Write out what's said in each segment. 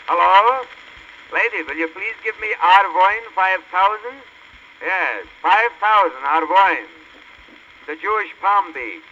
Hello? Lady, will you please give me Arvoin 5,000? Yes, 5,000 Arvoin. The Jewish Palm Beach.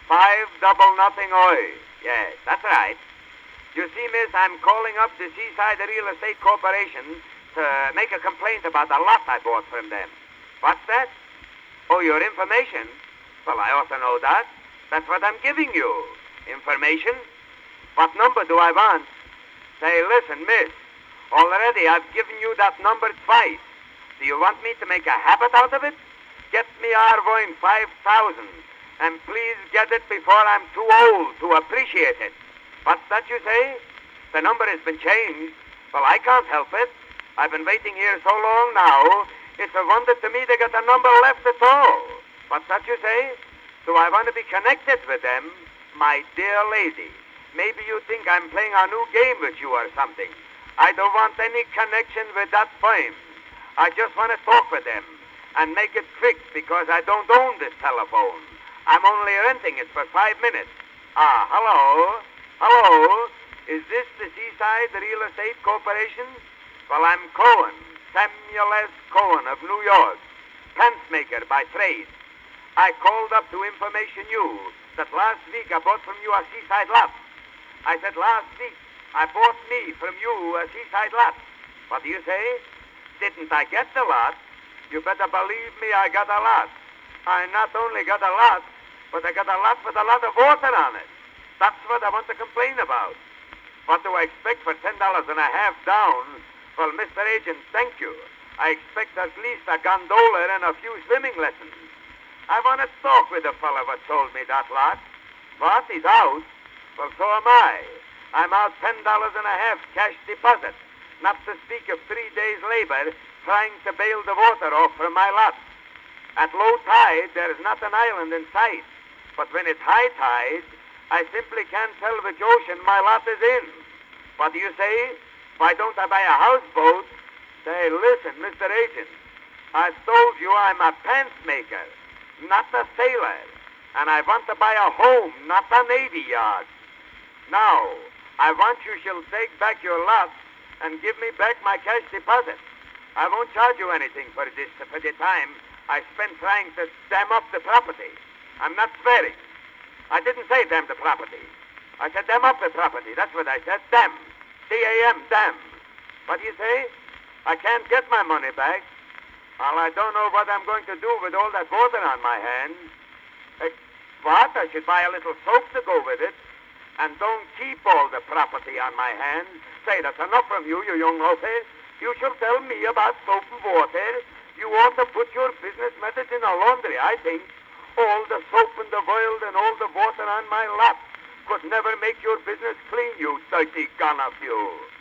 500 Oi. Yes, that's right. You see, miss, I'm calling up the Seaside Real Estate Corporation to make a complaint about the lot I bought from them. What's that? Oh, your information? Well, I ought to know that. That's what I'm giving you. Information? What number do I want? Say, listen, miss. Already I've given you that number twice. Do you want me to make a habit out of it? Get me Arvoin 5,000. And please get it before I'm too old to appreciate it. What's that you say? The number has been changed. Well, I can't help it. I've been waiting here so long now. It's a wonder to me they got a number left at all. What's that you say? Do I want to be connected with them? My dear lady, maybe you think I'm playing a new game with you or something. I don't want any connection with that firm. I just want to talk with them and make it quick because I don't own this telephone. I'm only renting it for 5 minutes. Hello? Hello? Is this the Seaside Real Estate Corporation? Well, I'm Cohen, Samuel S. Cohen of New York, pants maker by trade. I called up to information you that last week I bought from you a seaside lot. I said last week I bought me from you a seaside lot. What do you say? Didn't I get the lot? You better believe me, I got a lot. I not only got a lot, but I got a lot with a lot of water on it. That's what I want to complain about. What do I expect for $10.50 down? Well, Mr. Agent, thank you. I expect at least a gondola and a few swimming lessons. I want to talk with the fellow that sold me that lot. What? He's out? Well, so am I. I'm out $10.50 cash deposit, not to speak of 3 days' labor trying to bail the water off from my lot. At low tide, there is not an island in sight. But when it's high tide, I simply can't tell which ocean my lot is in. What do you say? Why don't I buy a houseboat? Say, listen, Mr. Agent, I've told you I'm a pants maker, not a sailor. And I want to buy a home, not a Navy yard. Now, I want you shall take back your lot and give me back my cash deposit. I won't charge you anything for this, for the time I spent trying to dam up the property. I'm not swearing. I didn't say dam the property. I said dam up the property. That's what I said. Dam. D-A-M, dam. What do you say? I can't get my money back. Well, I don't know what I'm going to do with all that water on my hands. What? I should buy a little soap to go with it. And don't keep all the property on my hands. Say, that's enough from you, you young loafer. You shall tell me about soap and water. You ought to put your business methods in a laundry, I think. All the soap and the oil and all the water on my lap could never make your business clean, you dirty gun of you.